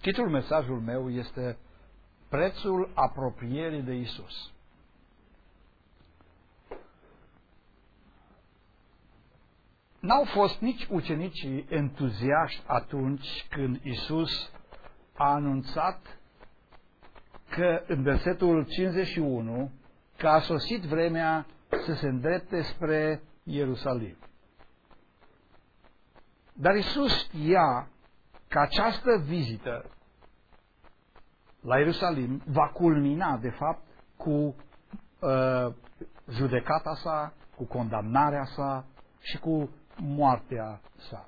Titlul mesajul meu este Prețul apropierii de Isus. N-au fost nici ucenicii entuziaști atunci când Isus a anunțat că în versetul 51 că a sosit vremea să se îndrepte spre Ierusalim. Dar Isus știa că această vizită la Ierusalim va culmina, de fapt, cu judecata sa, cu condamnarea sa și cu moartea sa.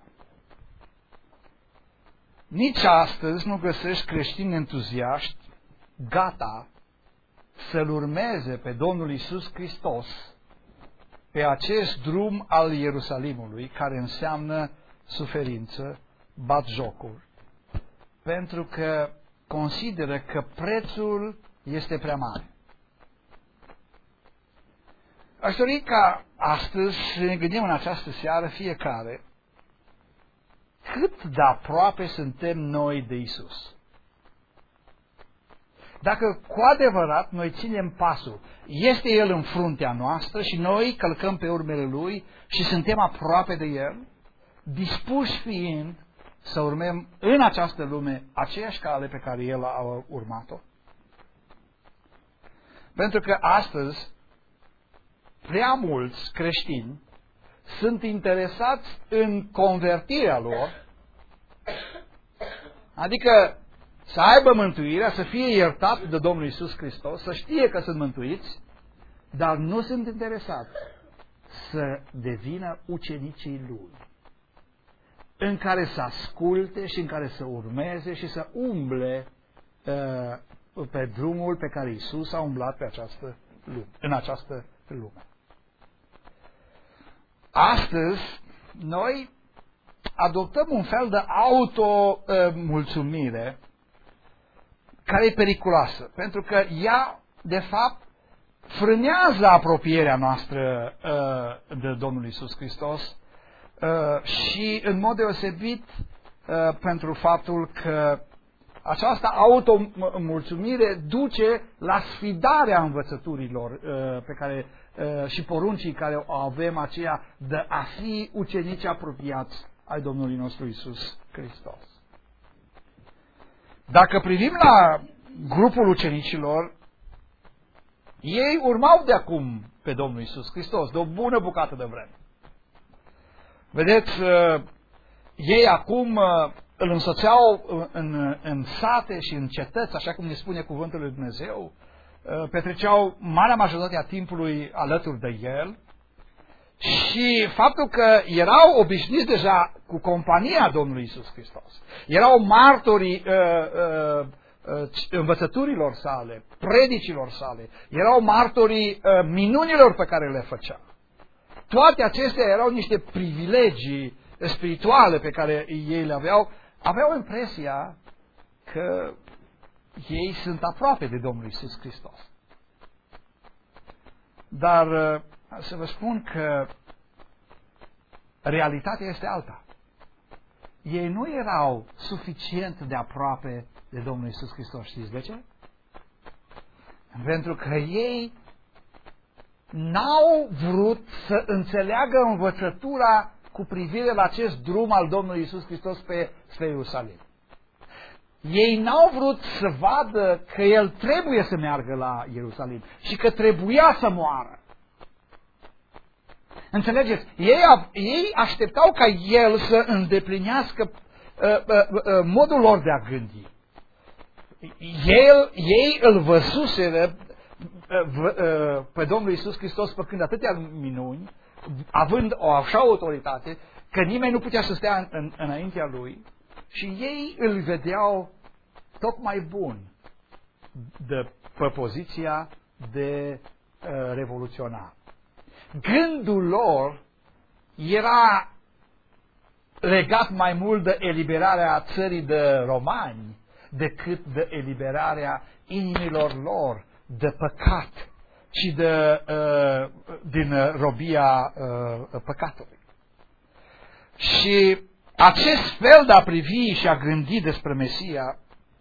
Nici astăzi nu găsești creștini entuziaști gata să-L urmeze pe Domnul Iisus Hristos pe acest drum al Ierusalimului, care înseamnă suferință, batjocuri, pentru că consideră că prețul este prea mare. Aș dori ca astăzi să ne gândim în această seară fiecare cât de aproape suntem noi de Isus. Dacă cu adevărat noi ținem pasul, este El în fruntea noastră și noi călcăm pe urmele Lui și suntem aproape de El, dispuși fiind să urmăm în această lume aceeași cale pe care El a urmat-o. Pentru că astăzi prea mulți creștini sunt interesați în convertirea lor, adică să aibă mântuirea, să fie iertat de Domnul Iisus Hristos, să știe că sunt mântuiți, dar nu sunt interesați să devină ucenicii Lui, în care să asculte și în care să urmeze și să umble pe drumul pe care Iisus a umblat pe această lume, în această lume. Astăzi, noi adoptăm un fel de auto-mulțumire care e periculoasă, pentru că ea, de fapt, frânează apropierea noastră de Domnul Iisus Hristos și, în mod deosebit, pentru faptul că această automulțumire duce la sfidarea învățăturilor pe care, și poruncii care o avem, aceea de a fi ucenici apropiați ai Domnului nostru Iisus Hristos. Dacă privim la grupul ucenicilor, ei urmau de acum pe Domnul Iisus Hristos de o bună bucată de vreme. Vedeți, ei acum îl însoțeau în sate și în cetăți, așa cum ne spune cuvântul lui Dumnezeu, petreceau marea majoritate a timpului alături de El și faptul că erau obișnuiți deja cu compania Domnului Iisus Hristos, erau martorii învățăturilor sale, predicilor sale, erau martorii minunilor pe care le făcea. Toate acestea erau niște privilegii spirituale pe care ei le aveau impresia că ei sunt aproape de Domnul Iisus Hristos. Dar să vă spun că realitatea este alta. Ei nu erau suficient de aproape de Domnul Iisus Hristos. Știți de ce? Pentru că ei n-au vrut să înțeleagă învățătura cu privire la acest drum al Domnului Iisus Hristos spre Ierusalim. Ei n-au vrut să vadă că El trebuie să meargă la Ierusalim și că trebuia să moară. Înțelegeți? Ei așteptau ca El să îndeplinească modul lor de a gândi. Ei îl văzuseră pe Domnul Iisus Hristos făcând atâtea minuni, având o așa autoritate, că nimeni nu putea să stea înaintea Lui și ei îl vedeau tocmai bun pe poziția de revoluționar. Gândul lor era legat mai mult de eliberarea țării de romani decât de eliberarea inimilor lor de păcat și din robia păcatului. Și acest fel de a privi și a gândi despre Mesia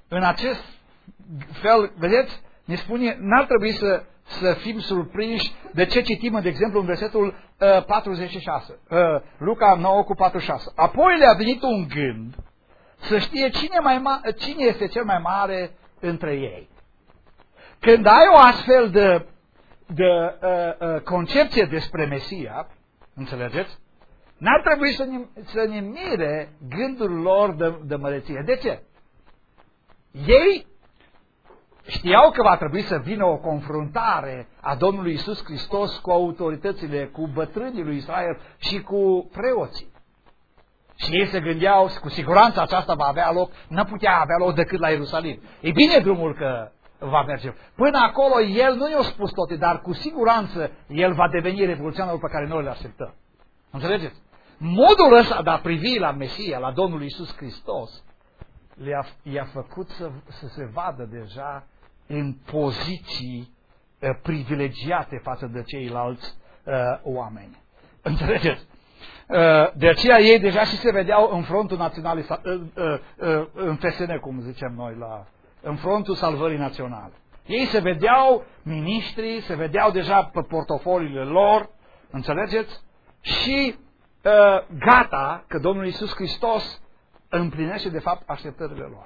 în acest fel, vedeți, ne spune, n-ar trebui să fim surprinși de ce citim, de exemplu, în versetul 46, Luca 9 cu 46. Apoi le-a venit un gând să știe cine este cel mai mare între ei. Când ai o astfel de concepție despre Mesia, înțelegeți? N-ar trebui să ne mire gândul lor de măreție. De ce? Ei știau că va trebui să vină o confruntare a Domnului Iisus Hristos cu autoritățile, cu bătrânii lui Israel și cu preoții. Și ei se gândeau, cu siguranță aceasta va avea loc, nu putea avea loc decât la Ierusalim. E bine drumul că va merge. Până acolo el nu i-a spus toate, dar cu siguranță el va deveni revoluționarul pe care noi îl așteptăm. Înțelegeți? Modul ăsta de a privi la Mesia, la Domnul Iisus Hristos, i-a făcut să se vadă deja în poziții privilegiate față de ceilalți oameni. Înțelegeți? De aceea ei deja și se vedeau în frontul național, în FSN, cum zicem noi, în frontul salvării naționale. Ei se vedeau miniștrii, se vedeau deja pe portofoliile lor, înțelegeți? Și gata că Domnul Iisus Hristos împlinește de fapt așteptările lor.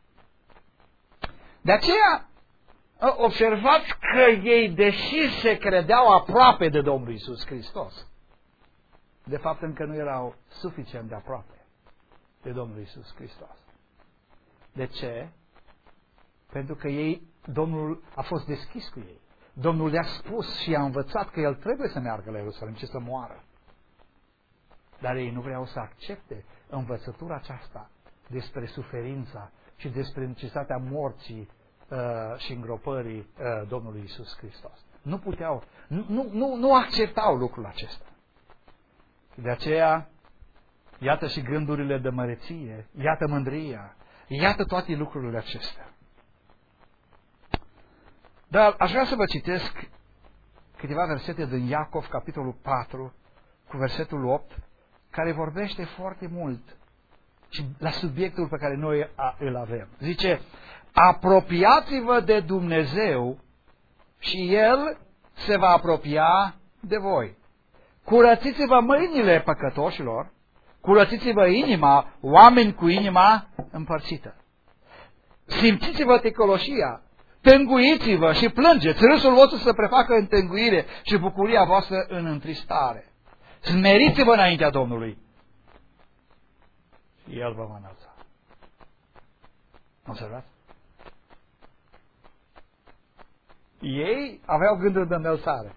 De aceea observați că ei, deși se credeau aproape de Domnul Iisus Hristos, de fapt încă nu erau suficient de aproape de Domnul Iisus Hristos. De ce? Pentru că Domnul a fost deschis cu ei. Domnul le-a spus și i-a învățat că el trebuie să meargă la Ierusalim și să moară. Dar ei nu vreau să accepte învățătura aceasta despre suferința și despre necesitatea morții și îngropării Domnului Iisus Hristos. Nu puteau, nu acceptau lucrul acesta. De aceea, iată și gândurile de măreție, iată mândria, iată toate lucrurile acestea. Dar aș vrea să vă citesc câteva versete din Iacov, capitolul 4, cu versetul 8, care vorbește foarte mult și la subiectul pe care noi îl avem. Zice, apropiați-vă de Dumnezeu și El se va apropia de voi. Curățiți-vă mâinile păcătoșilor, curățiți-vă inima, oameni cu inima împărțită. Simțiți-vă ticăloșia, tânguiți-vă și plângeți, râsul vostru să prefacă în tânguire și bucuria voastră în întristare. Smeriți-vă înaintea Domnului și El vă va înălța. Observați? Ei aveau gânduri de înălțare.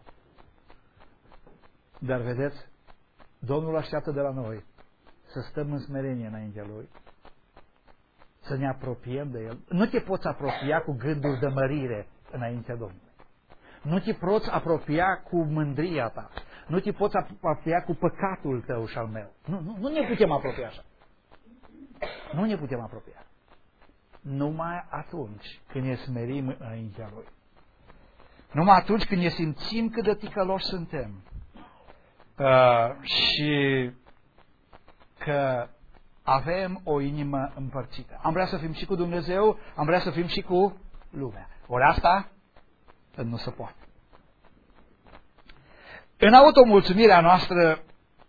Dar vedeți, Domnul așteaptă de la noi să stăm în smerenie înaintea Lui, să ne apropiem de El. Nu te poți apropia cu gânduri de mărire înaintea Domnului. Nu te poți apropia cu mândria ta. Nu te poți apropia cu păcatul tău și al meu. Nu ne putem apropia așa. Nu ne putem apropia. Numai atunci când ne smerim înaintea Lui. Numai atunci când ne simțim cât de ticăloși suntem. Și că avem o inimă împărțită. Am vrea să fim și cu Dumnezeu, am vrea să fim și cu lumea. Ori asta nu se poate. În automulțumirea noastră,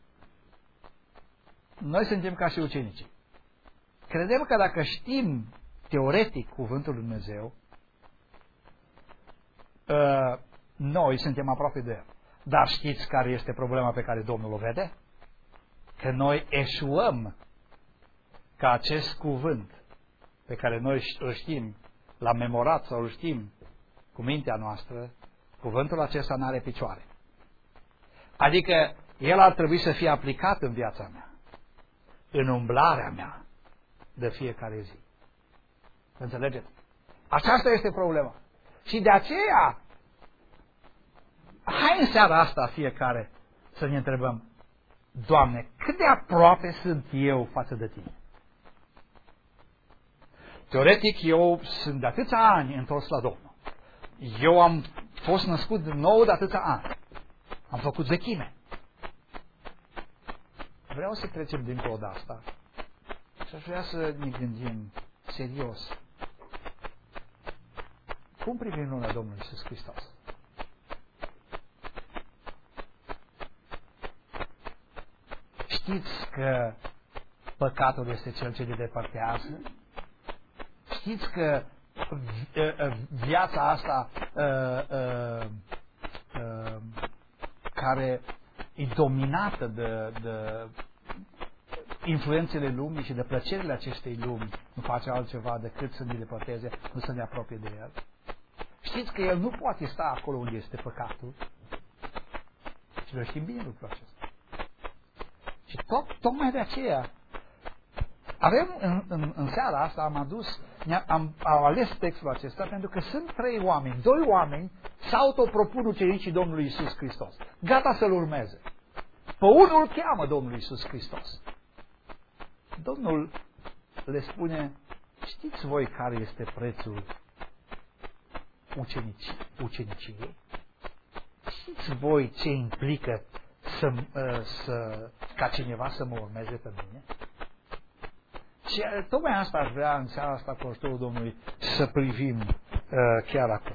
noi suntem ca și ucenicii. Credem că dacă știm teoretic cuvântul lui Dumnezeu, noi suntem aproape de El. Dar știți care este problema pe care Domnul o vede? Că noi eșuăm ca acest cuvânt pe care noi îl știm, l-am memorat sau îl știm cu mintea noastră, cuvântul acesta n-are picioare. Adică el ar trebui să fie aplicat în viața mea, în umblarea mea de fiecare zi. Înțelegeți? Aceasta este problema. Și de aceea, hai în seara asta fiecare să ne întrebăm, Doamne, cât de aproape sunt eu față de Tine? Teoretic, eu sunt de atâția ani întors la Domnul. Eu am fost născut din nou de atâția ani. Am făcut vechime. Vreau să trecem dincolo de asta și aș vrea să ne gândim serios Cum privim lumea Domnului Iisus Hristos? Știți că păcatul este cel ce ne depărtează? Știți că viața asta care e dominată de influențele lumii și de plăcerile acestei lumi nu face altceva decât să ne depărteze, nu să ne apropie de El? Știți că El nu poate sta acolo unde este păcatul? Și noi știm bine lucrul acesta. Și tocmai de aceea avem în seara asta am ales textul acesta pentru că sunt doi oameni se autopropun ucenicii Domnului Iisus Hristos, gata să-L urmeze. Pe unul cheamă Domnul Iisus Hristos. Domnul le spune: știți voi care este prețul uceniciei? Știți voi ce implică ca cineva să mă urmeze pe mine? Și tocmai asta aș vrea în seara asta cu ajutorul Domnului să privim chiar acum.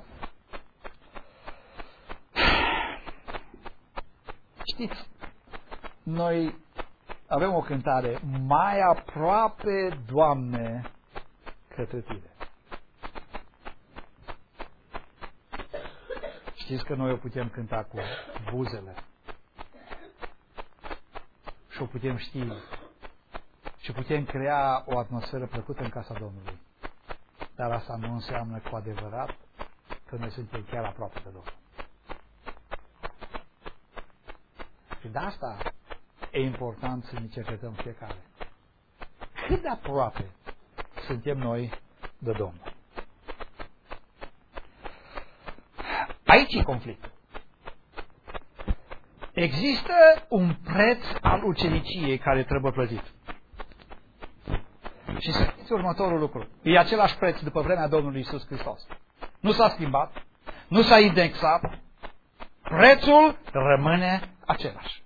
Știți, noi avem o cântare: mai aproape, Doamne, către Tine. Știți că noi o putem cânta cu buzele și o putem ști și putem crea o atmosferă plăcută în casa Domnului. Dar asta nu înseamnă cu adevărat că noi suntem chiar aproape de Domnul. Și de asta e important să ne cercetăm fiecare. Cât de aproape suntem noi de Domnul? Aici e conflictul. Există un preț al uceniciei care trebuie plătit. Și să știți următorul lucru. E același preț după vremea Domnului Iisus Hristos. Nu s-a schimbat, nu s-a indexat, prețul rămâne același.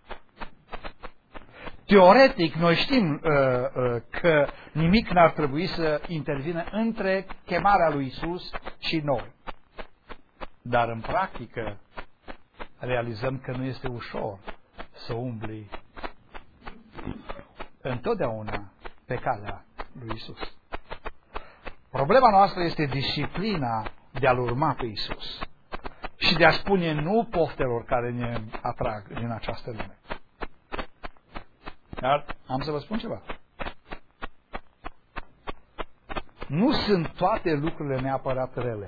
Teoretic, noi știm că nimic n-ar trebui să intervină între chemarea lui Iisus și noi. Dar în practică realizăm că nu este ușor să umbli întotdeauna pe calea lui Iisus. Problema noastră este disciplina de a-L urma pe Iisus și de a spune nu poftelor care ne atrag din această lume. Dar am să vă spun ceva. Nu sunt toate lucrurile neapărat rele.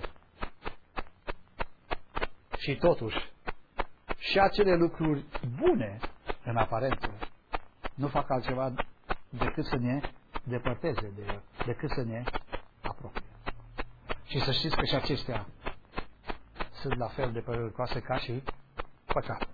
Și totuși, și acele lucruri bune în aparență nu fac altceva decât să ne depărteze de El, decât să ne apropie. Și să știți că și acestea sunt la fel de periculoase ca și păcatul.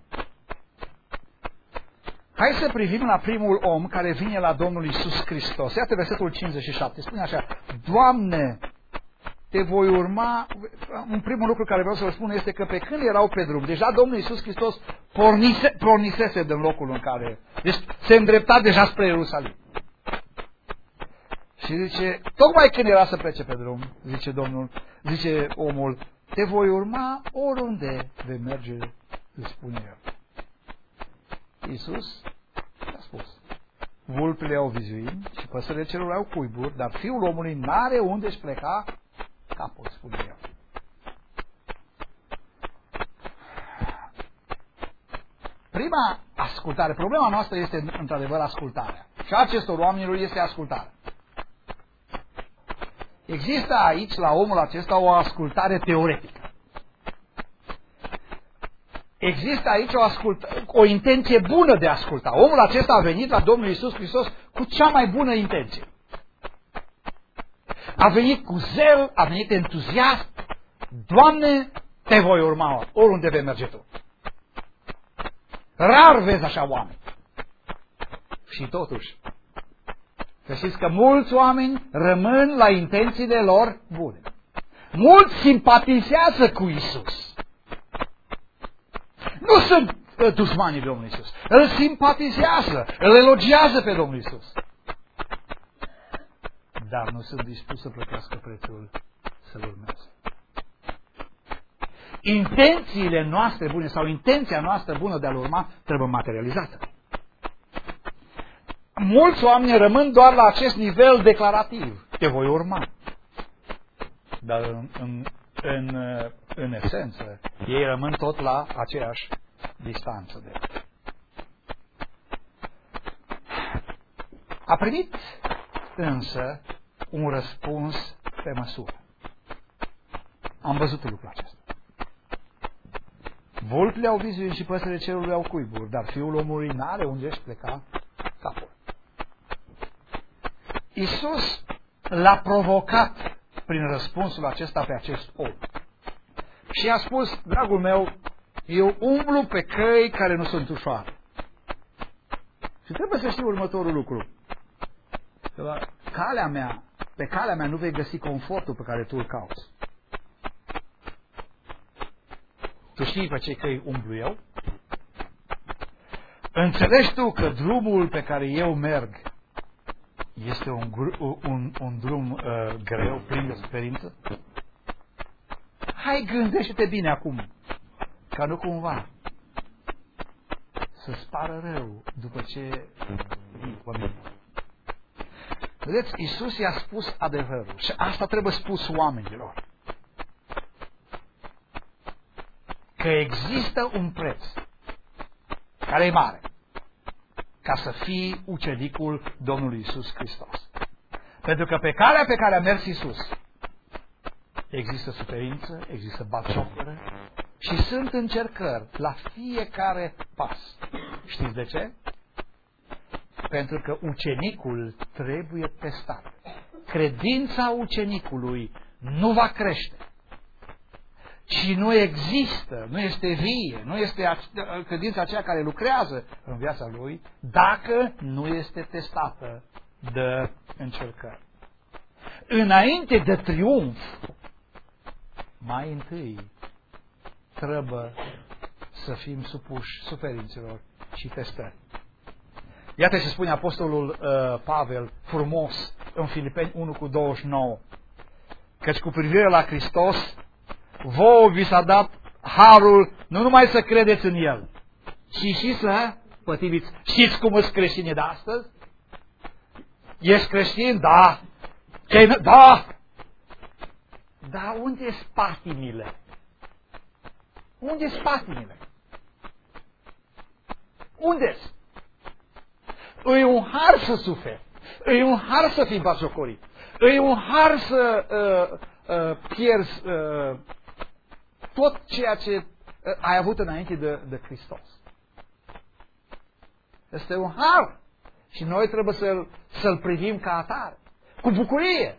Hai să privim la primul om care vine la Domnul Iisus Hristos. Iată versetul 57. Spune așa: Doamne, te voi urma. Un primul lucru care vreau să vă spun este că pe când erau pe drum, deja Domnul Iisus Hristos pornisese din locul în care, deci se îndrepta deja spre Ierusalim. Și zice, tocmai când era să plece pe drum, zice omul: te voi urma oriunde vei merge, îi spune el. Iisus a spus: vulpile au vizuini și păsările cerului au cuiburi, dar Fiul omului n-are unde își pleca capul, spune el. Prima ascultare, problema noastră este într-adevăr ascultarea. Și acestor oamenilor este ascultarea. Există aici, la omul acesta, o ascultare teoretică. Există aici o intenție bună de a asculta. Omul acesta a venit la Domnul Iisus Hristos cu cea mai bună intenție. A venit cu zel, a venit entuziast. Doamne, te voi urma oriunde vei merge tu. Rar vezi așa oameni. Și totuși, să știți că mulți oameni rămân la intențiile lor bune. Mulți simpatizează cu Iisus. Nu sunt dușmanii Domnului Iisus. Îl simpatizează, îl elogiază pe Domnul Iisus. Dar nu sunt dispuși să plătească prețul să-L urmeze. intențiile noastre bune sau intenția noastră bună de a-L urma trebuie materializată. Mulți oameni rămân doar la acest nivel declarativ. Te voi urma. Dar în esență, ei rămân tot la aceeași distanță de. A primit însă un răspuns pe măsură. Am văzut lucrul acesta. Vulpile au vizuit și păsările cerului au cuiburi, dar Fiul omului n-are unde își pleca capul. Iisus l-a provocat prin răspunsul acesta pe acest om. Și a spus, dragul meu, eu umblu pe căi care nu sunt ușoare. Și trebuie să știi următorul lucru. Că pe calea mea nu vei găsi confortul pe care tu îl cauți. Tu știi pe ce căi umblu eu? Înțelegi tu că drumul pe care eu merg este un drum greu, plin de suferință? Hai, gândește-te bine acum, ca nu cumva să-ți pară rău după ce vii pe mine. Vedeți, Iisus i-a spus adevărul și asta trebuie spus oamenilor. Că există un preț care e mare ca să fii ucenicul Domnului Iisus Hristos. Pentru că pe calea pe care a mers Iisus există suferință, există batjocură și sunt încercări la fiecare pas. Știți de ce? Pentru că ucenicul trebuie testat. Credința ucenicului nu va crește. Și nu există, nu este vie, nu este credința aceea care lucrează în viața lui, dacă nu este testată de încercări. Înainte de triumf, mai întâi trebuie să fim supuși suferințelor și testări. Iată ce spune Apostolul Pavel frumos în Filipeni 1:29, căci cu privire la Hristos, vouă vi s-a dat harul nu numai să credeți în El, ci și să pătiviți. Știți cum sunt creștinii de astăzi? Ești creștin? Da. Da. Dar unde sunt patimile? Unde sunt patimile? Unde-s? E un har să suferi. E un har să fii batjocorit. E un har să pierzi tot ceea ce ai avut înainte de Hristos. Este un har. Și noi trebuie să-l privim ca atare. Cu bucurie.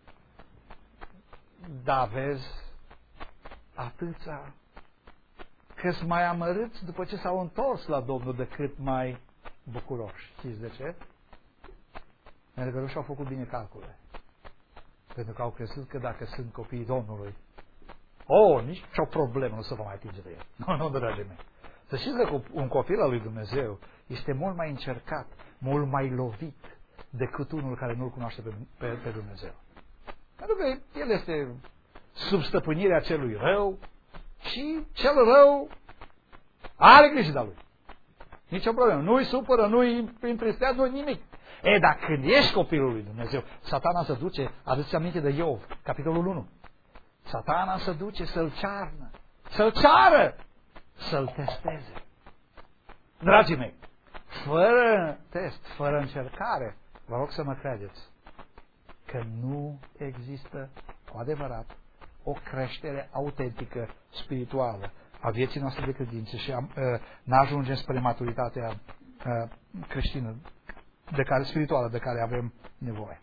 Dar vezi, atâția că-s mai amărâți după ce s-au întors la Domnul decât mai bucuroși. Știți de ce? Pentru că nu și-au făcut bine calcule. Pentru că au crezut că dacă sunt copiii Domnului, nici o problemă nu se va mai atinge de el. Nu, dragii mei. Să știți că un copil al lui Dumnezeu este mult mai încercat, mult mai lovit decât unul care nu-L cunoaște pe Dumnezeu. Pentru că el este sub stăpânirea celui rău și cel rău are grijă de lui. Nici o problemă. Nu-i supără, nu-i întristează, nu-i nimic. Dar când ești copilul lui Dumnezeu, Satana se duce, aduți aminte de Iov, capitolul 1. Satana se duce să-l cearnă, să-l ceară, să-l testeze. Dragii mei, fără test, fără încercare, vă rog să mă credeți că nu există cu adevărat o creștere autentică spirituală a vieții noastre de credință și n-ajungem spre maturitatea creștină spirituală de care avem nevoie.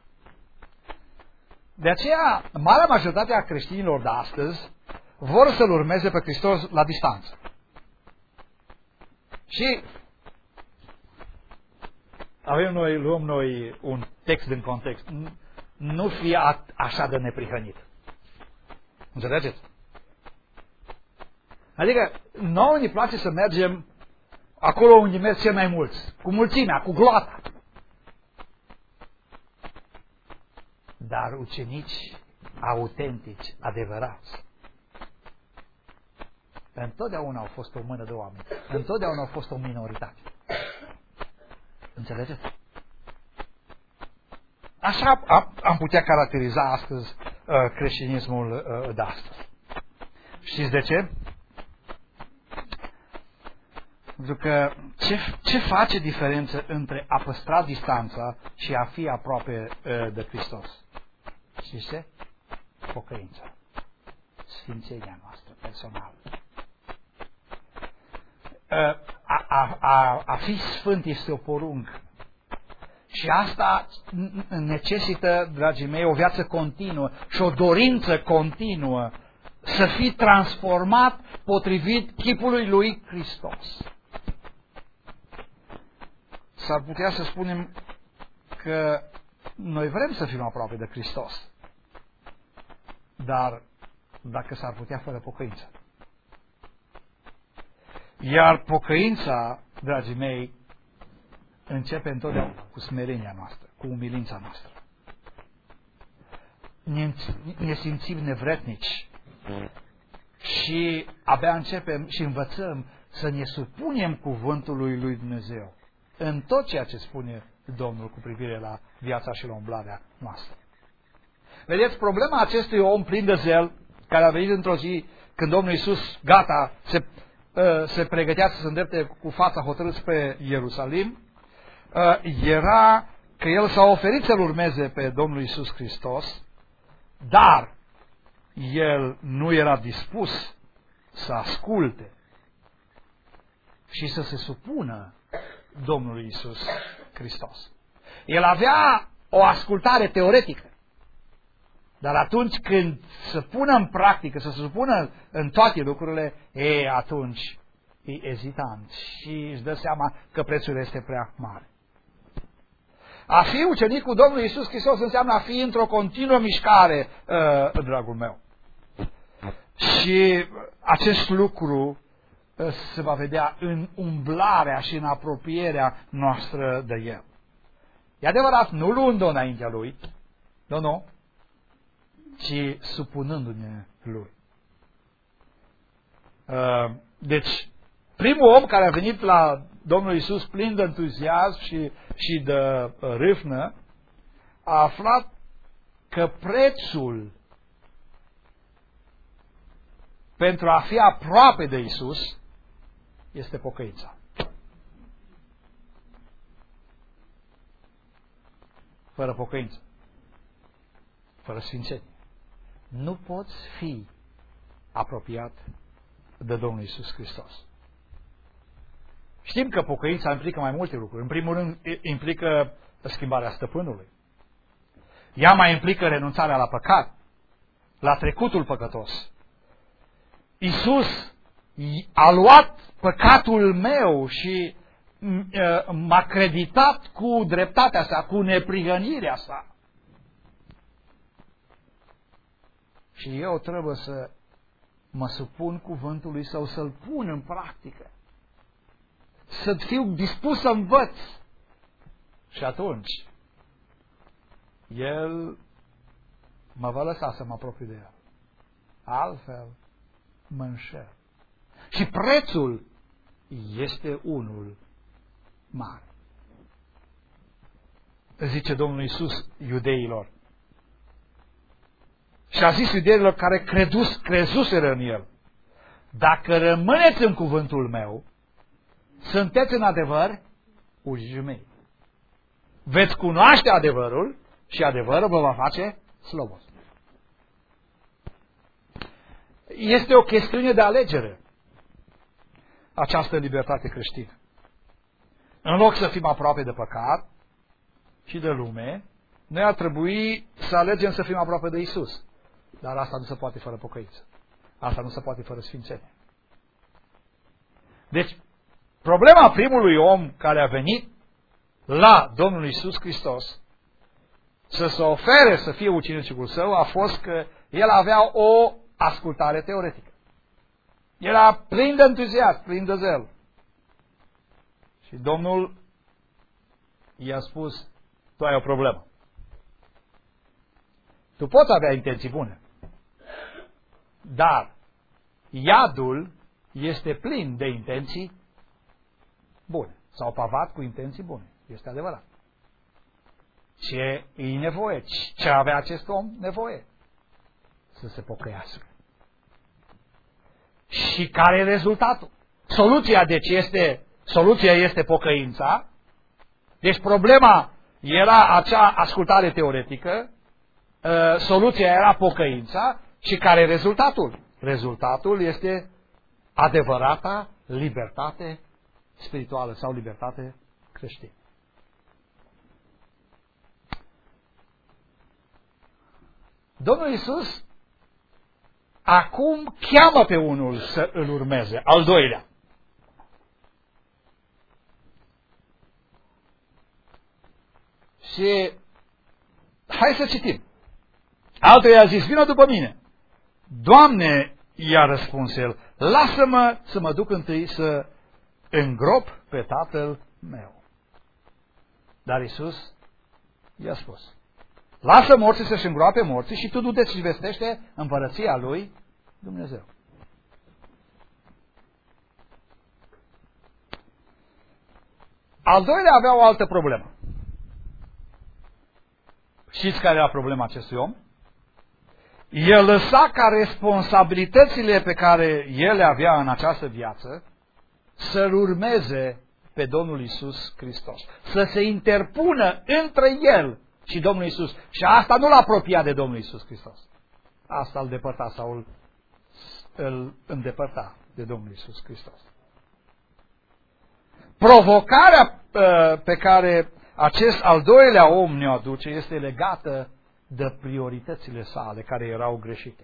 De aceea, marea majoritate a creștinilor de astăzi vor să-L urmeze pe Hristos la distanță. Și luăm noi un text din context. Nu fie așa de neprihănit. Înțelegeți? Adică, nouă ne place să mergem acolo unde merg cel mai mulți. Cu mulțimea, cu gloata. Dar ucenici autentici, adevărați, întotdeauna au fost o mână de oameni. Întotdeauna au fost o minoritate. Înțelegeți? Așa am putea caracteriza astăzi creștinismul de astăzi. Știți de ce? Pentru că ce face diferență între a păstra distanța și a fi aproape de Hristos? Știți ce? Pocăința. Sfințenia noastră personală. A fi sfânt este o poruncă. Și asta necesită, dragii mei, o viață continuă și o dorință continuă să fii transformat potrivit chipului lui Hristos. S-ar putea să spunem că noi vrem să fim aproape de Hristos, dar dacă s-ar putea fără pocăință. Iar pocăința, dragii mei, începe întotdeauna cu smerenia noastră, cu umilința noastră. Ne simțim nevretnici și abia începem și învățăm să ne supunem cuvântului lui Dumnezeu în tot ceea ce spune Domnul cu privire la viața și la umblarea noastră. Vedeți, problema acestui om plin de zel, care a venit într-o zi când Domnul Iisus, gata, se pregătea să se îndrepte cu fața hotărât spre Ierusalim, era că el s-a oferit să-L urmeze pe Domnul Iisus Hristos, dar el nu era dispus să asculte și să se supună Domnului Iisus Hristos. El avea o ascultare teoretică, dar atunci când se pună în practică, să se supună în toate lucrurile, atunci e ezitant și își dă seama că prețul este prea mare. A fi ucenicul Domnului Iisus Hristos înseamnă a fi într-o continuă mișcare, dragul meu. Și acest lucru se va vedea în umblarea și în apropierea noastră de El. E adevărat, nu luând-o înaintea Lui, nu, ci supunându-ne Lui. Deci, primul om care a venit la Domnul Iisus plin de entuziasm și de râvnă, a aflat că prețul pentru a fi aproape de Iisus este pocăința. Fără pocăință, fără sfințenie, nu poți fi apropiat de Domnul Iisus Hristos. Știm că pocăința implică mai multe lucruri. În primul rând, implică schimbarea stăpânului. Ea mai implică renunțarea la păcat, la trecutul păcătos. Iisus a luat păcatul meu și m-a creditat cu dreptatea sa, cu neprihănirea sa. Și eu trebuie să mă supun cuvântului Său, să-l pun în practică. Să fiu dispus să învăț. Și atunci, El mă va lăsa să mă apropii de El. Altfel, mă înșel. Și prețul este unul mare. Zice Domnul Iisus iudeilor. Și a zis iudeilor care crezuseră în El: dacă rămâneți în cuvântul meu, sunteți în adevăr ucii mei. Veți cunoaște adevărul și adevărul vă va face slobos. Este o chestiune de alegere, această libertate creștină. În loc să fim aproape de păcat și de lume, noi ar trebui să alegem să fim aproape de Iisus. Dar asta nu se poate fără pocăință. Asta nu se poate fără sfințenie. Deci, problema primului om care a venit la Domnul Iisus Hristos să se ofere să fie ucenicul său a fost că el avea o ascultare teoretică. Era plin de entuziasm, plin de zel. Și Domnul i-a spus: tu ai o problemă. Tu poți avea intenții bune, dar iadul este plin de intenții bune, sau pavat cu intenții bune. Este adevărat. Ce e nevoie? Ce avea acest om nevoie? Să se pocăiască. Și care e rezultatul? Soluția este pocăința. Deci problema era acea ascultare teoretică, soluția era pocăința și care e rezultatul? Rezultatul este adevărata libertate spirituală sau libertate creștină. Domnul Iisus acum cheamă pe unul să îl urmeze, al doilea. Și hai să citim. Altul i-a zis, vină după mine. Doamne, i-a răspuns el, lasă-mă să mă duc întâi să îngrop pe tatăl meu. Dar Iisus i-a spus, lasă morții să-și îngroape morții și tu du-te și vestește împărăția lui Dumnezeu. Al doilea avea o altă problemă. Știți care era problema acestui om? El lăsa ca responsabilitățile pe care el le avea în această viață să-L urmeze pe Domnul Iisus Hristos. Să se interpună între el și Domnul Iisus. Și asta nu l-a apropiat de Domnul Iisus Hristos. Asta îl depărta sau îl îndepărta de Domnul Iisus Hristos. Provocarea pe care acest al doilea om ne-o aduce este legată de prioritățile sale care erau greșite.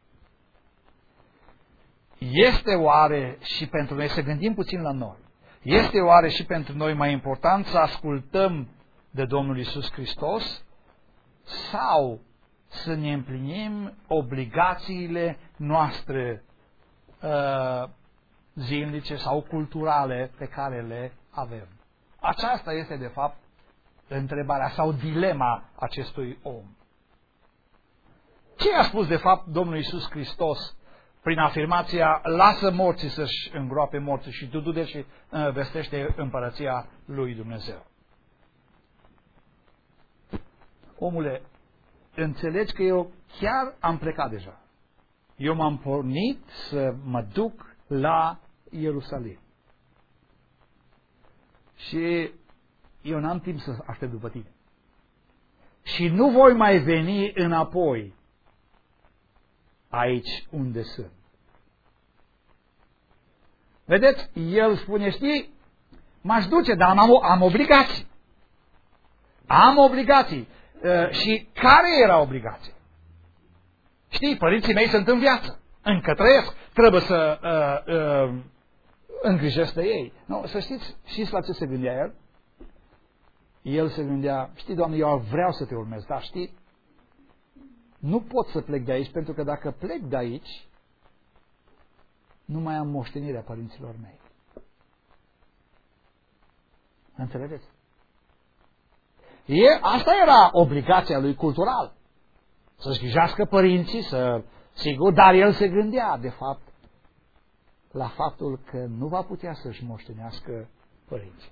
Este oare și pentru noi, să gândim puțin la noi, este oare și pentru noi mai important să ascultăm de Domnul Iisus Hristos sau să ne împlinim obligațiile noastre zilnice sau culturale pe care le avem? Aceasta este de fapt întrebarea sau dilema acestui om. Ce a spus de fapt Domnul Iisus Hristos prin afirmația lasă morții să-și îngroape morții și tu du-te și vestește împărăția lui Dumnezeu? Omule, înțelegi că eu chiar am plecat deja. Eu m-am pornit să mă duc la Ierusalim. Și eu n-am timp să aștept după tine. Și nu voi mai veni înapoi aici unde sunt. Vedeți? El spune, știi, m-aș duce, dar am obligații. Am obligații. Și care era obligația? Știi, părinții mei sunt în viață. Încă trăiesc. Trebuie să îngrijesc de ei. Nu, să știți la ce se gândea el? El se gândea, știi, Doamne, eu vreau să te urmez, dar știi, nu pot să plec de aici, pentru că dacă plec de aici, nu mai am moștenirea părinților mei. Înțelegeți? Asta era obligația lui cultural. Să-și grijească părinții, sigur, dar el se gândea, de fapt, la faptul că nu va putea să-și moștenească părinții.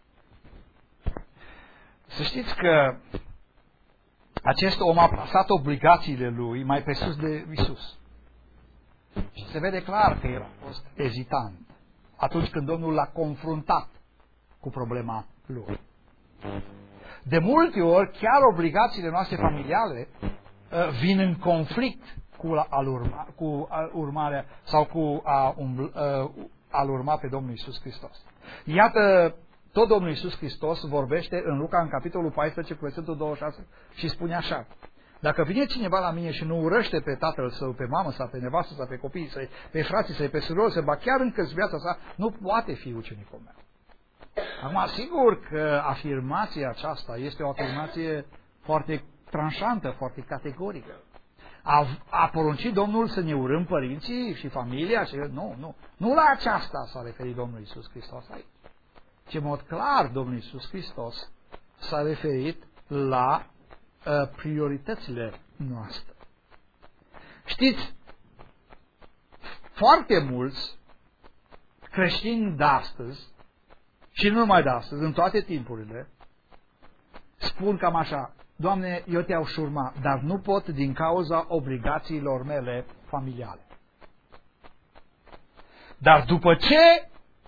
Să știți că acest om a plasat obligațiile lui mai pe sus de Iisus. Și se vede clar că el a fost ezitant atunci când Domnul l-a confruntat cu problema lui. De multe ori, chiar obligațiile noastre familiale vin în conflict cu urmarea sau cu a-L urma pe Domnul Iisus Hristos. Iată, tot Domnul Iisus Hristos vorbește în Luca, în capitolul 14, cu versetul 26 și spune așa: dacă vine cineva la mine și nu urăște pe tatăl său, pe mamă sau pe nevastă sau pe copiii săi, pe frații săi, pe surorii săi, ba chiar încă viața sa, nu poate fi ucenicul meu. Acum, sigur că afirmația aceasta este o afirmație foarte tranșantă, foarte categorică. A poruncit Domnul să ne urâm părinții și familia? Și nu la aceasta s-a referit Domnul Iisus Hristos aici. Ce în mod clar Domnul Iisus Hristos s-a referit la prioritățile noastre. Știți, foarte mulți creștini de astăzi, și nu numai de astăzi, în toate timpurile, spun cam așa: Doamne, eu te-au urma, dar nu pot din cauza obligațiilor mele familiale. Dar după ce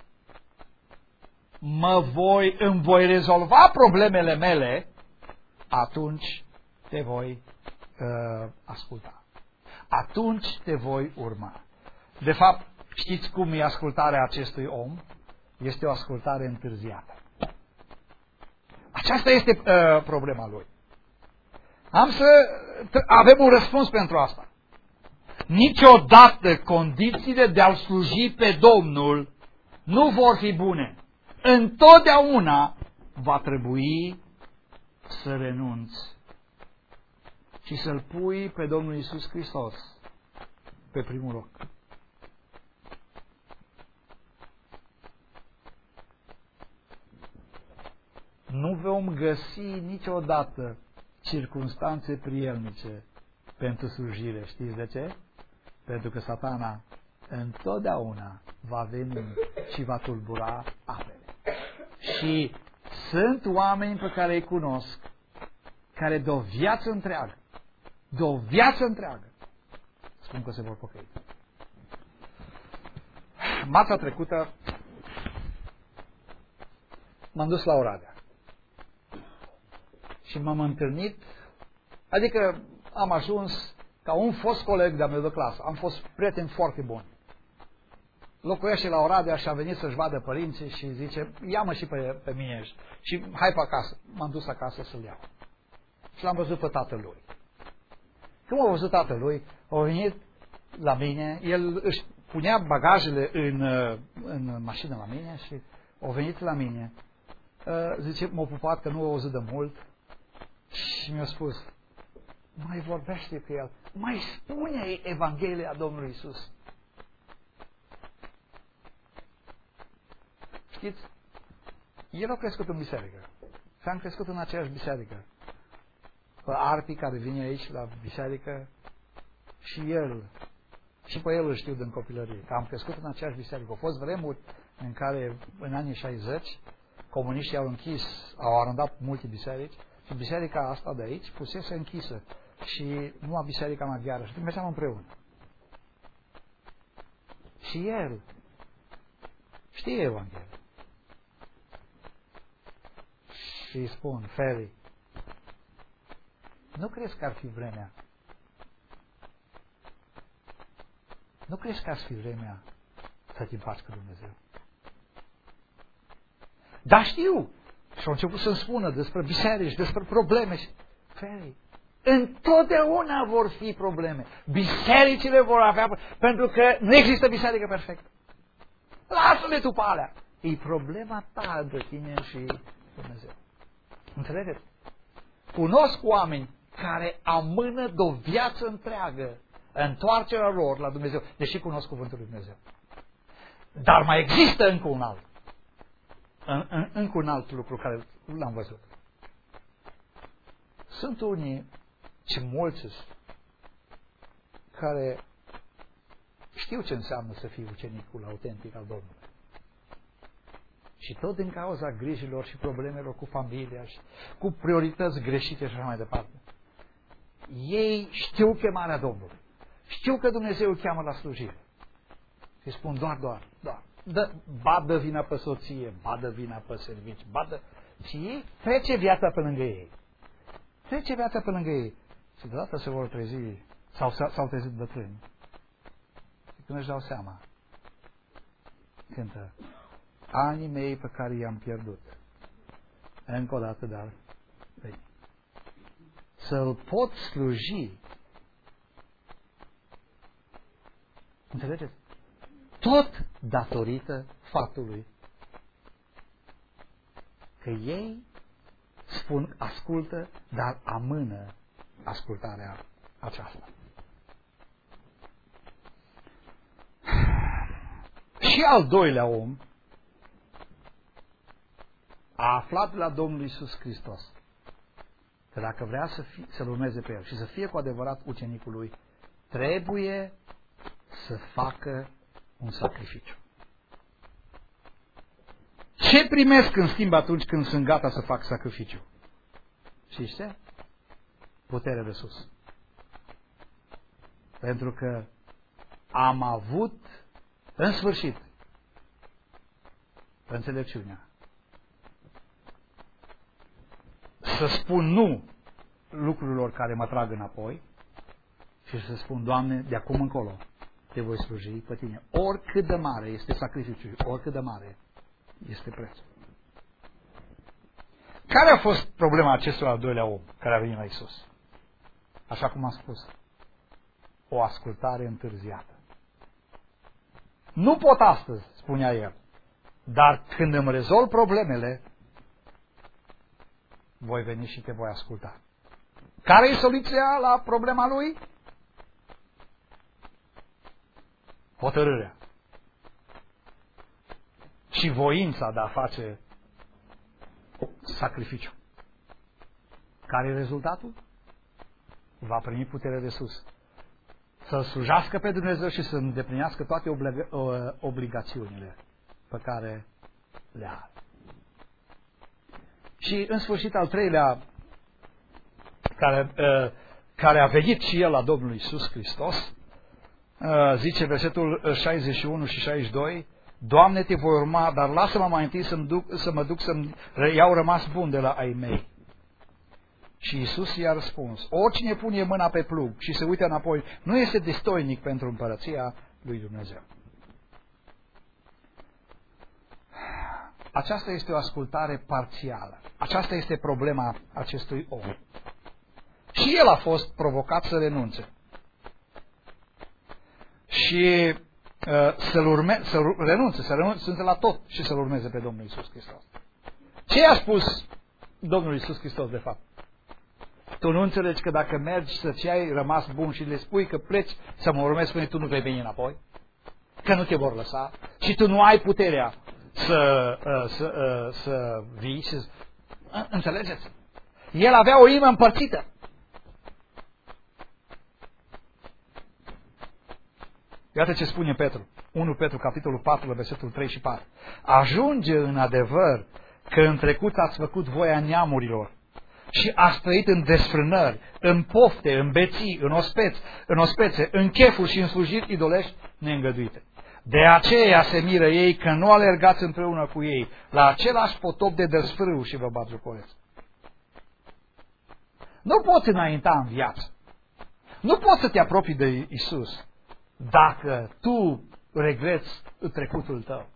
îmi voi rezolva problemele mele, atunci te voi asculta. Atunci te voi urma. De fapt, știți cum e ascultarea acestui om? Este o ascultare întârziată. Aceasta este problema lui. Avem un răspuns pentru asta. Niciodată condițiile de a-L sluji pe Domnul nu vor fi bune. Întotdeauna va trebui să renunți și să-L pui pe Domnul Iisus Hristos pe primul loc. Nu vom găsi niciodată circumstanțe prielnice pentru slujire. Știți de ce? Pentru că Satana întotdeauna va veni și va tulbura apele. Și sunt oameni pe care îi cunosc, care de o viață întreagă, spun că se vor pocăi. Marța trecută m-am dus la Oradea și m-am întâlnit, adică am ajuns ca un fost coleg de-a meu de clasă, am fost prieten foarte bun. Locuiește la Oradea și a venit să-și vadă părinții și zice: ia-mă și pe mine și hai pe acasă. M-am dus acasă să-l iau. Și l-am văzut pe tatălui. Când a văzut tatălui, a venit la mine, el își punea bagajele în mașină la mine și a venit la mine. Zice, m-a pupat că nu a auzit de mult și mi-a spus: mai vorbește cu el, mai spune-i Evanghelia Domnului Iisus. Știți, el a crescut în biserică și am crescut în aceeași biserică. Pe Arpi, care vine aici la biserică, și pe el îl știu din copilărie, că am crescut în aceeași biserică. Au fost vremuri în care, în anii 60, comuniștii au arandat multe biserici și biserica asta de aici fusese închisă și numai biserica maghiară și mergeam împreună. Și el știe Evanghelia. Și îi spun: Feri, nu crezi că ar fi vremea? Nu crezi că ar fi vremea să te împaci cu Dumnezeu? Da, știu. Și au început să-mi spună despre biserici, despre probleme. Feri, întotdeauna vor fi probleme. Bisericile vor avea, pentru că nu există biserică perfectă. Lasă-le tu pe alea. E problema ta între tine și Dumnezeu. Înțelegeți? Cunosc oameni care amână de o viață întreagă întoarcerea lor la Dumnezeu, deși cunosc cuvântul lui Dumnezeu. Dar mai există încă un alt. Încă un alt lucru care l-am văzut. Sunt unii, și mulți, care știu ce înseamnă să fii ucenicul autentic al Domnului. Și tot din cauza grijilor și problemelor cu familia și cu priorități greșite și așa mai departe. Ei știu chemarea Domnului. Știu că Dumnezeu îl cheamă la slujire. Și spun doar. Badă vina pe soție, badă vina pe servici, și ei trece viața pe lângă ei. Și deodată se vor trezi, s-au trezit bătrâni. Și când își dau seama, cântă: anii mei pe care i-am pierdut, încă o dată, dar să-L pot sluji. Înțelegeți? Tot datorită faptului că ei spun, ascultă, dar amână ascultarea aceasta. Și al doilea om a aflat la Domnul Iisus Hristos că dacă vrea să-L urmeze pe El și să fie cu adevărat ucenicul Lui, trebuie să facă un sacrificiu. Ce primesc în schimb atunci când sunt gata să fac sacrificiu? Știți ce? Putere de sus. Pentru că am avut în sfârșit înțelepciunea să spun nu lucrurilor care mă trag înapoi și să spun, Doamne, de acum încolo te voi sluji pe tine. Oricât de mare este sacrificiul, oricât de mare este prețul. Care a fost problema acestui al doilea om care a venit la Iisus? Așa cum am spus, o ascultare întârziată. Nu pot astăzi, spunea el, dar când îmi rezolv problemele, voi veni și te voi asculta. Care e soluția la problema lui? Hotărârea. Și voința de a face sacrificiu. Care e rezultatul? Va primi putere de sus. Să slujească pe Dumnezeu și să îndeplinească toate obligațiunile pe care le are. Și în sfârșit al treilea care a venit și el la Domnul Iisus Hristos, zice versetul 61 și 62, Doamne, te voi urma, dar lasă-mă mai întâi să mă duc să-mi iau rămas bun de la ai mei. Și Iisus i-a răspuns, oricine pune mâna pe plug și se uită înapoi, nu este destoinic pentru împărăția lui Dumnezeu. Aceasta este o ascultare parțială. Aceasta este problema acestui om. Și el a fost provocat să renunțe. Și să renunțe la tot și să-L urmeze pe Domnul Iisus Hristos. Ce a spus Domnul Iisus Hristos de fapt? Tu nu înțelegi că dacă mergi să-ți ai rămas bun și le spui că pleci să mă urmezi, spune tu nu vei veni înapoi? Că nu te vor lăsa? Și tu nu ai puterea să vii și... Înțelegeți? El avea o inimă împărțită. Iată ce spune Petru. 1 Petru, capitolul 4, versetul 3 și 4. Ajunge în adevăr că în trecut ați făcut voia neamurilor și ați trăit în desfrânări, în pofte, în beții, în ospețe, în chefuri și în slujiri idolești neîngăduite. De aceea se miră ei că nu alergați împreună cu ei la același potop de desfrâu și vă batjocoreți. Nu poți înainta în viață. Nu poți să te apropii de Iisus dacă tu regreți trecutul tău.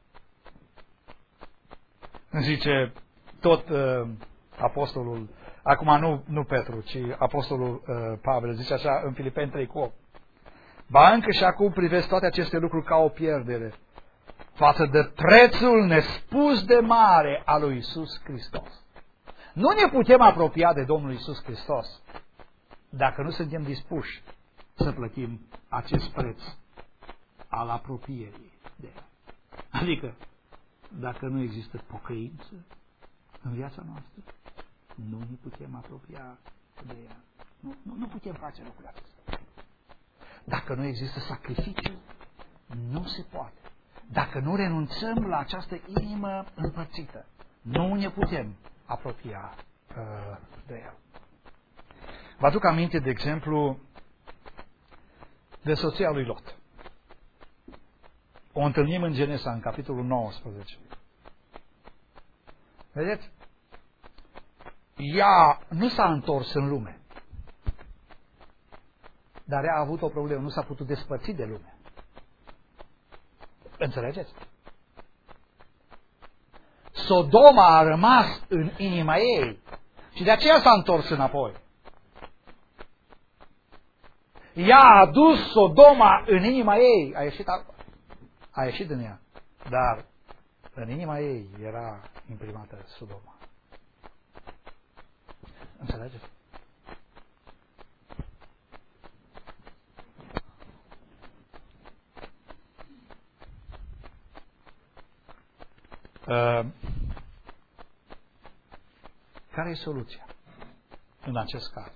Zice tot apostolul, acum nu Petru, ci apostolul Pavel, zice așa în Filipeni 3:8. Ba încă și acum privesc toate aceste lucruri ca o pierdere față de prețul nespus de mare al lui Iisus Hristos. Nu ne putem apropia de Domnul Iisus Hristos dacă nu suntem dispuși să plătim acest preț al apropierii de El. Adică, dacă nu există pocăință în viața noastră, nu ne putem apropia de El. Nu putem face lucrurile acestea. Dacă nu există sacrificiu, nu se poate. Dacă nu renunțăm la această inimă împărțită, nu ne putem apropia de El. Vă aduc aminte, de exemplu, de soția lui Lot. O întâlnim în Genesa, în capitolul 19. Vedeți? Ea nu s-a întors în lume, dar ea a avut o problemă, nu s-a putut despărți de lume. Înțelegeți? Sodoma a rămas în inima ei și de aceea s-a întors înapoi. Ea a dus Sodoma în inima ei, a ieșit din ea, dar în inima ei era imprimată Sodoma. Înțelegeți? Care e soluția în acest caz?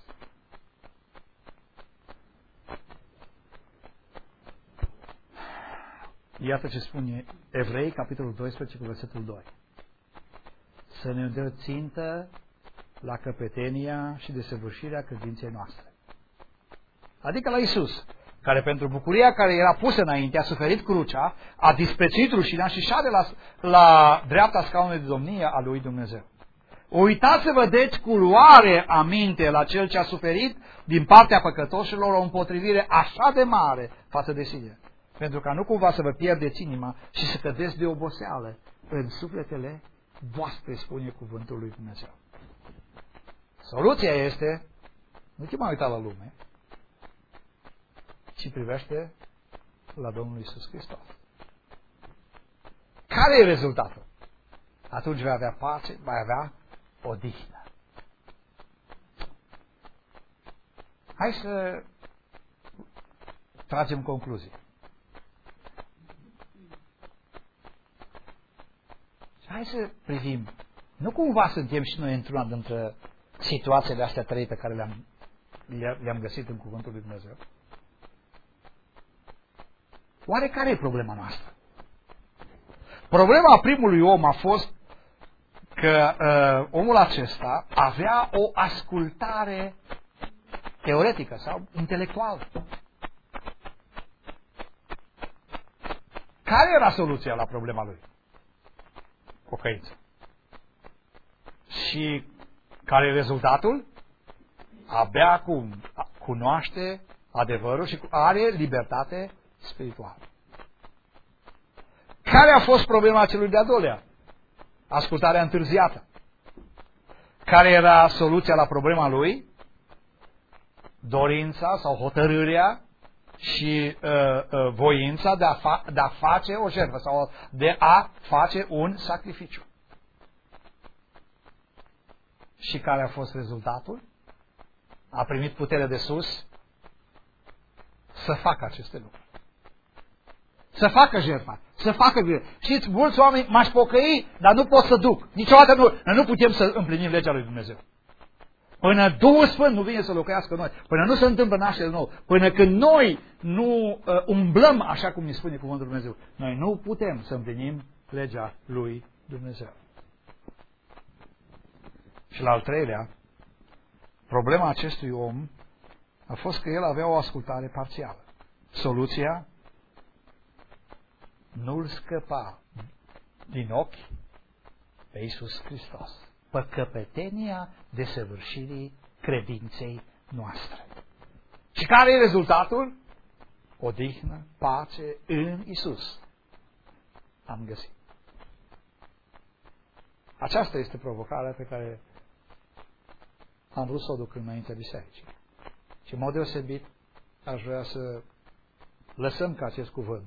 Iată ce spune Evrei, capitolul 12, cu versetul 2. să ne dă țintă la căpetenia și desăvârșirea credinței noastre. Adică la Iisus, care pentru bucuria care era pusă înainte a suferit crucea, a disprețuit rușinea și șade la dreapta scaunului de domnie a lui Dumnezeu. Uitați-vă deci cu luare aminte la Cel ce a suferit din partea păcătoșilor o împotrivire așa de mare față de sine, pentru ca nu cumva să vă pierdeți inima și să cădeți de oboseală în sufletele voastre, spune cuvântul lui Dumnezeu. Soluția este, nu te mai uita la lume, ci privește la Domnul Iisus Hristos. Care e rezultatul? Atunci vei avea pace, vei avea odihnă. Hai să tragem concluzii. Hai să privim. Nu cumva suntem și noi într-una dintre situațiile astea trei pe care le-am găsit în cuvântul lui Dumnezeu? Oare care e problema noastră? Problema primului om a fost că omul acesta avea o ascultare teoretică sau intelectuală. Care era soluția la problema lui? Pocăință. Și care e rezultatul? Abia acum cunoaște adevărul și are libertate spirituală. Care a fost problema celui de-a doilea? Ascultarea întârziată. Care era soluția la problema lui? Dorința sau hotărârea și voința de a face o jertfă sau de a face un sacrificiu. Și care a fost rezultatul? A primit putere de sus să facă aceste lucruri. Să facă jertfa, să facă jertfa. Știți, mulți oameni m-aș pocăi, dar nu pot să duc. Niciodată nu. Noi nu putem să împlinim legea lui Dumnezeu. Până Duhul Sfânt nu vine să locuiască noi, până nu se întâmplă naștere nou, până când noi nu umblăm așa cum ne spune cuvântul lui Dumnezeu, noi nu putem să împlinim legea lui Dumnezeu. Și la al treilea, problema acestui om a fost că el avea o ascultare parțială. Soluția: nu-l scăpa din ochi pe Iisus Hristos, pe căpetenia desăvârșirii credinței noastre. Și care e rezultatul? Odihnă, pace în Iisus. Am găsit. Aceasta este provocarea pe care am vrut să o duc înaintea bisericii. Și în mod deosebit aș vrea să lăsăm ca acest cuvânt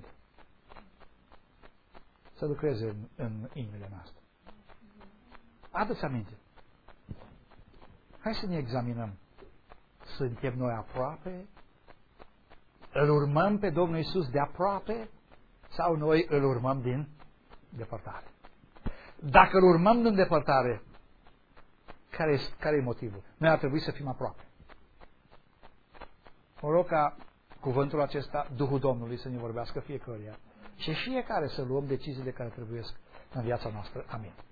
să lucreze în inimile noastre. Adă-ți aminte. Hai să ne examinăm. Suntem noi aproape? Îl urmăm pe Domnul Iisus de aproape? Sau noi îl urmăm din depărtare? Dacă îl urmăm din depărtare, care e motivul? Noi ar trebui să fim aproape. Mă rog ca cuvântul acesta, Duhul Domnului, să ne vorbească fiecăruia și fiecare să luăm deciziile care trebuie în viața noastră. Amin.